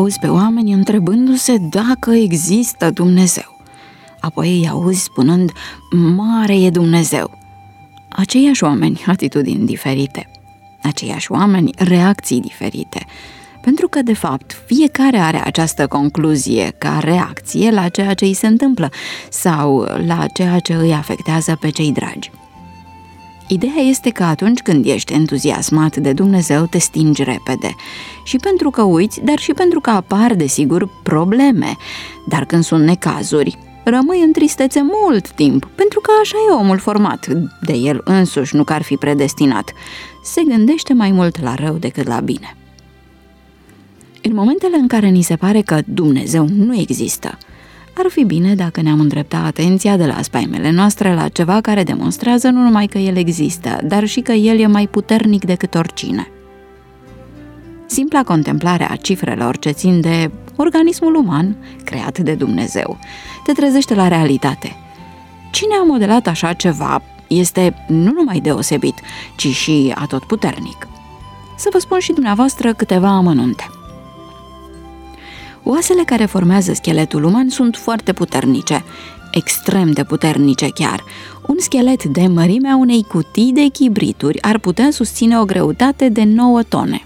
auzi pe oameni întrebându-se dacă există Dumnezeu. Apoi îi auzi spunând, mare e Dumnezeu. Aceiași oameni, atitudini diferite. Aceiași oameni, reacții diferite. Pentru că, de fapt, fiecare are această concluzie ca reacție la ceea ce îi se întâmplă sau la ceea ce îi afectează pe cei dragi. Ideea este că atunci când ești entuziasmat de Dumnezeu, te stingi repede. Și pentru că uiți, dar și pentru că apar, desigur, probleme. Dar când sunt necazuri, rămâi în tristețe mult timp, pentru că așa e omul format, de el însuși, nu că ar fi predestinat. Se gândește mai mult la rău decât la bine. În momentele în care ni se pare că Dumnezeu nu există, ar fi bine dacă ne-am îndreptat atenția de la spaimele noastre la ceva care demonstrează nu numai că El există, dar și că El e mai puternic decât oricine. Simpla contemplare a cifrelor ce țin de organismul uman creat de Dumnezeu te trezește la realitate. Cine a modelat așa ceva este nu numai deosebit, ci și atotputernic. Să vă spun și dumneavoastră câteva amănunte. Oasele care formează scheletul uman sunt foarte puternice, extrem de puternice chiar. Un schelet de mărimea unei cutii de chibrituri ar putea susține o greutate de 9 tone.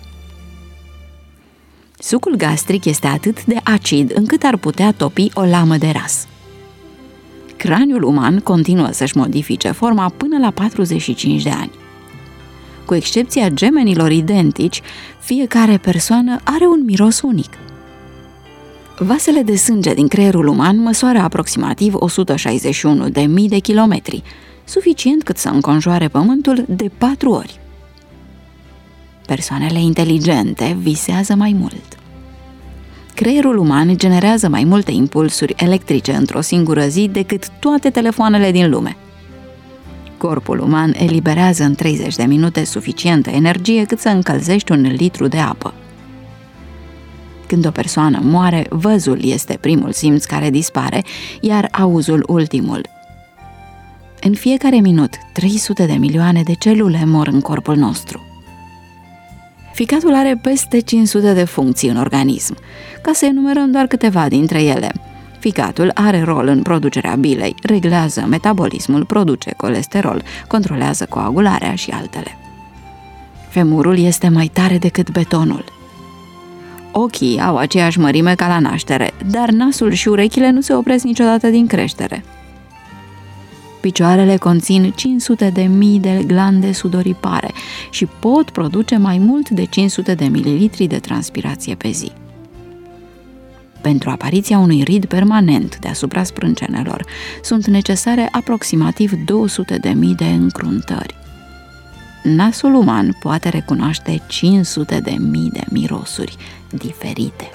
Sucul gastric este atât de acid încât ar putea topi o lamă de ras. Craniul uman continuă să-și modifice forma până la 45 de ani. Cu excepția gemenilor identici, fiecare persoană are un miros unic. Vasele de sânge din creierul uman măsoară aproximativ 161.000 de kilometri, suficient cât să înconjoare Pământul de 4 ori. Persoanele inteligente visează mai mult. Creierul uman generează mai multe impulsuri electrice într-o singură zi decât toate telefoanele din lume. Corpul uman eliberează în 30 de minute suficientă energie cât să încălzești 1 litru de apă. Când o persoană moare, văzul este primul simț care dispare, iar auzul ultimul. În fiecare minut, 300 de milioane de celule mor în corpul nostru. Ficatul are peste 500 de funcții în organism. Ca să enumerăm doar câteva dintre ele. Ficatul are rol în producerea bilei, reglează metabolismul, produce colesterol, controlează coagularea și altele. Femurul este mai tare decât betonul. Ochii au aceeași mărime ca la naștere, dar nasul și urechile nu se opresc niciodată din creștere. Picioarele conțin 500.000 de glande sudoripare și pot produce mai mult de 500 de mililitri de transpirație pe zi. Pentru apariția unui rid permanent deasupra sprâncenelor, sunt necesare aproximativ 200.000 de încruntări. Nasul uman poate recunoaște 500.000 de mirosuri diferite.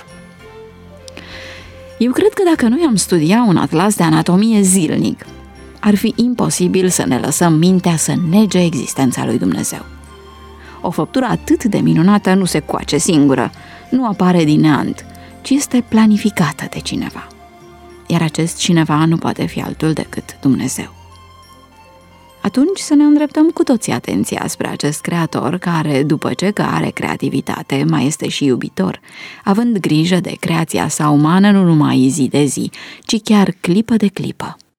Eu cred că dacă noi am studia un atlas de anatomie zilnic, ar fi imposibil să ne lăsăm mintea să nege existența lui Dumnezeu. O făptură atât de minunată nu se coace singură, nu apare din neant, ci este planificată de cineva. Iar acest cineva nu poate fi altul decât Dumnezeu. Atunci să ne îndreptăm cu toții atenția spre acest creator care, după ce că are creativitate, mai este și iubitor, având grijă de creația sa umană nu numai zi de zi, ci chiar clipă de clipă.